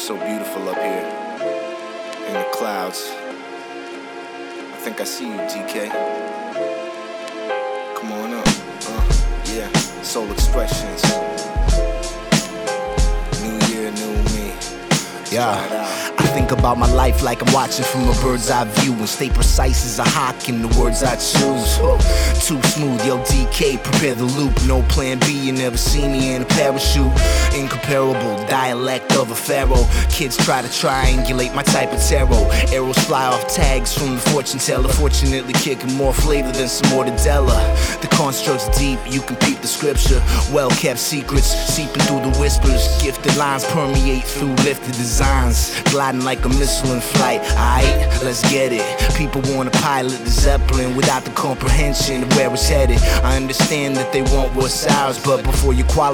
so beautiful up here in the clouds. I think I see you, DK. Come on up. Yeah, Soul Expressions. New year, new me. Yeah, I think about my life like I'm watching from a bird's eye view, and stay precise as a hawk in the words I choose. Too smooth, yo DK, prepare the loop. No plan B, you never see me in a parachute. Incomparable dialect of a pharaoh. Kids try to triangulate my type of tarot. Arrows fly off tags from the fortune teller. Fortunately kicking more flavor than some mortadella. The construct's deep, you can peep the scripture. Well-kept secrets seeping through the whispers. Gifted lines permeate through lifted designs. Gliding like a missile in flight. Aight, let's get it. People wanna pilot the Zeppelin without the comprehension of where it's headed. I understand that they want what's ours, but before you qualify